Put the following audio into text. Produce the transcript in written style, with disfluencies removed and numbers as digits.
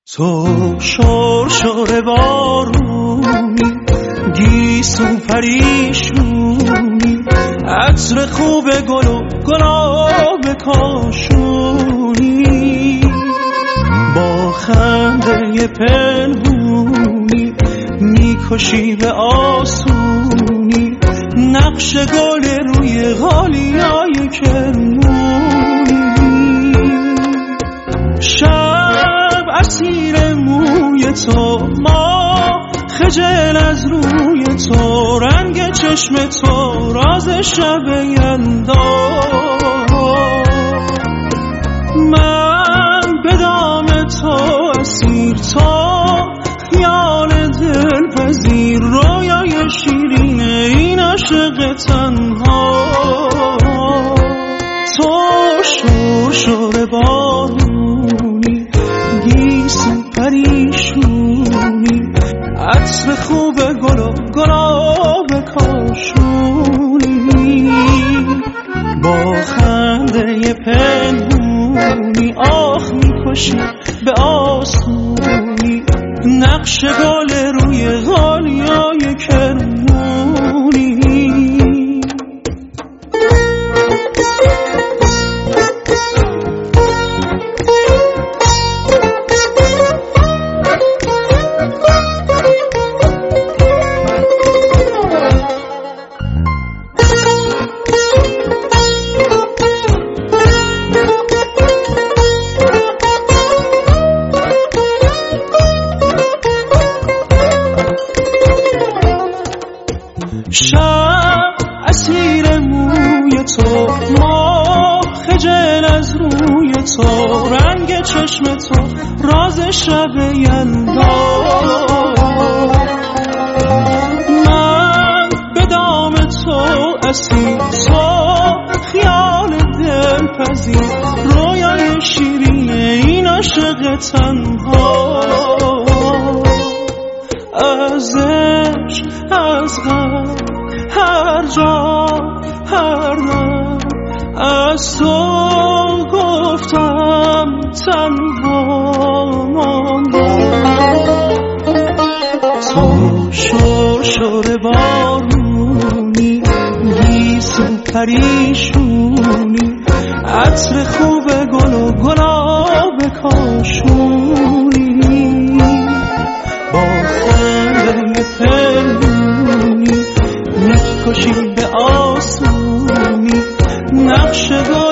تو شور بارونی، گیسو پریشونی، عطر خوب گل و گلاب کاشونی، با خنده پنهونی میکشی به آسونی، نقش گل روی غالیای کرمونی. شب اسیر موی تو، ما خجل از روی تو، رنگ چشم تو راز شب یلدا. من به دام تو اسیر، تو خیال دلپذیر، رویای شیرین این عاشق تنها. تو شور بارونی، گیسو پریشونی، عطر خوب گل و گلاب کاشونی، با خنده پنهونی آخ میکشی به آسونی، نقش گل روی غالیای کرمونی. شب اسیر موی تو، ما خجل از روی تو، رنگ چشم تو راز شب یلدا. من به دام تو اسیر، تو خیال دلپذیر، رویای شیرین این عاشق تنها. از عشق، از غم، هر جا هر دم، از تو گفتم تنها ماندم. تو شور بارونی، گیسو پریشونی، عطر خوب گل و گلاب کاشونی، با خنده پنهونی میکشی به آسونی، نقش